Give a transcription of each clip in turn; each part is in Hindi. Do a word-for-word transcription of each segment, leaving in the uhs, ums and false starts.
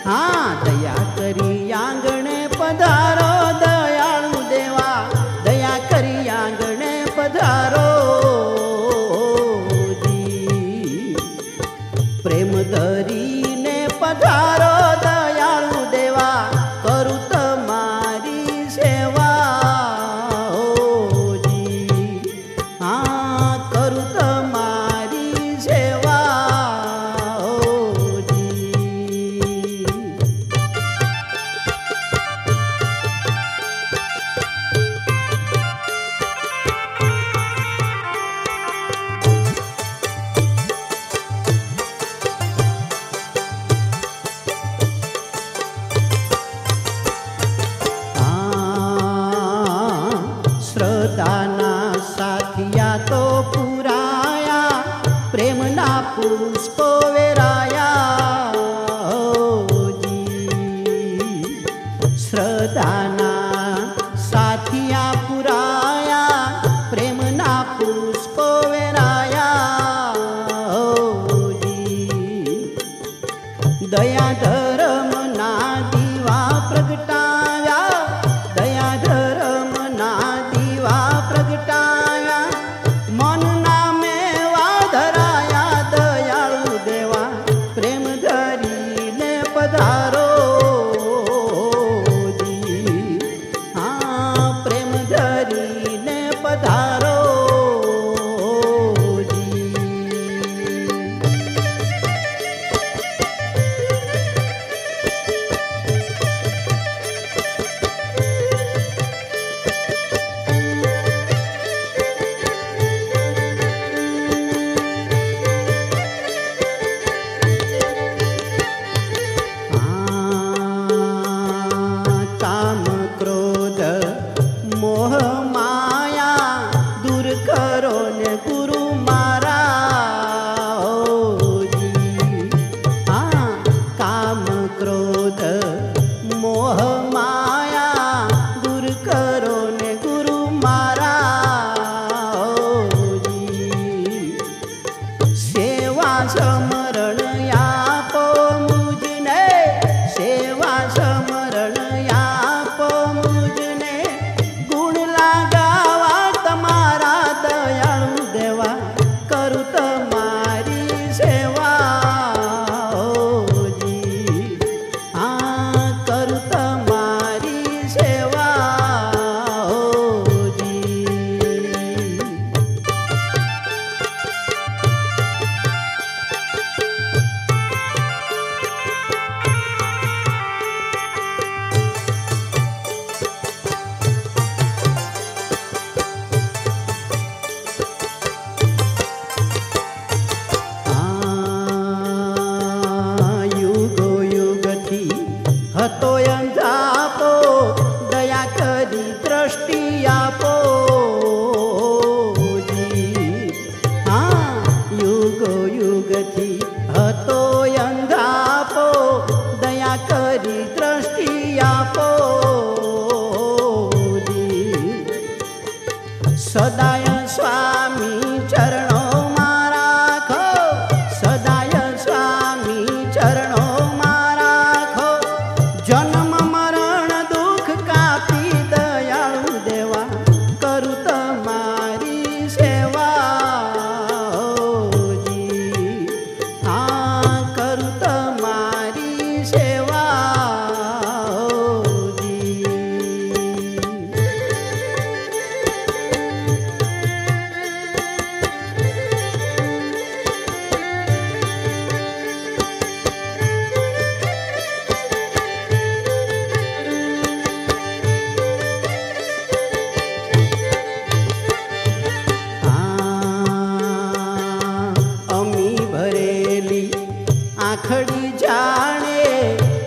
हाँ दया करी आंगणे पधारो दयाळु देवा, दया करी आंगणे पधारो जी। प्रेम धरीने पधारो दयाळु देवा, करू तमारी सेवा हो जी। हाँ करू तमारी सेवा हो जी। श्रद्धाना साथिया तो पुराया, प्रेमना पुष्प वेराया हो जी। श्रद्धाना साथिया पुराया, प्रेमना पुष्प वेराया हो जी। दया धर्मना दीवा प्रगटाया, दया धर्मना दीवा प्रगटाया, मनना मेवा धराया दयाळु देवा, प्रेम धरीने पधारो जी। हाँ प्रेम धरीने पधारो जी। काम क्रोध मोह माया दूर करो ने गुरु मारा हो जी। हाँ काम क्रोध मोह माया दूर करो ने गुरु मारा हो जी। सेवा समरण यापो मुझने, सेवा समरण यापो मुझने, गुण लगावा तमारा दयाळु देवा, करू तमारी सेवा हो जी। हाँ करू तमारी सेवा हो जी। युगो युगथी હતો અંધાપો, દયા કરી દ્રષ્ટિ આપો જી। हाँ युगो युगथी હતો અંધાપો, દયા કરી દ્રષ્ટિ આપો જી। સદાય સ્વામી ચરણો માં રાખો, સદાય સ્વામી ચરણો માં રાખો, જન્મ મરણ દુઃખ કાપી દયાળુ દેવા, કરું તમારી સેવા हो जी। हाँ करू तमारी सेवा हो जी। आखड़ी जाने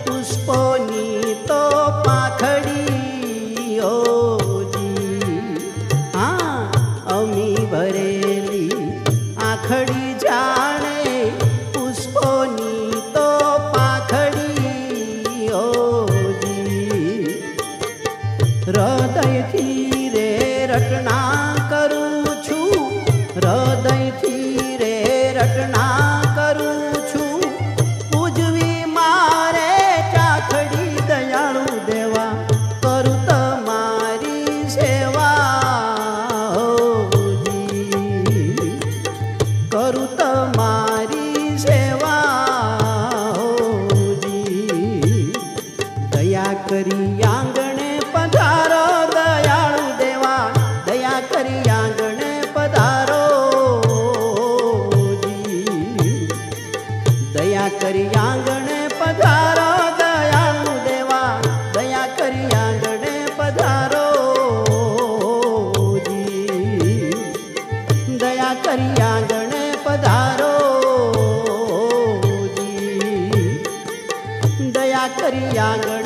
કરી આંગણે પધારો દયાળુ દેવા દયા કરી આંગણે પધારો જી દયા કરી આંગણે પધારો દયાળુ દેવા દયા કરી આંગણે પધારો જી દયા કરી આંગણે પધારો જી દયા કરી આંગણે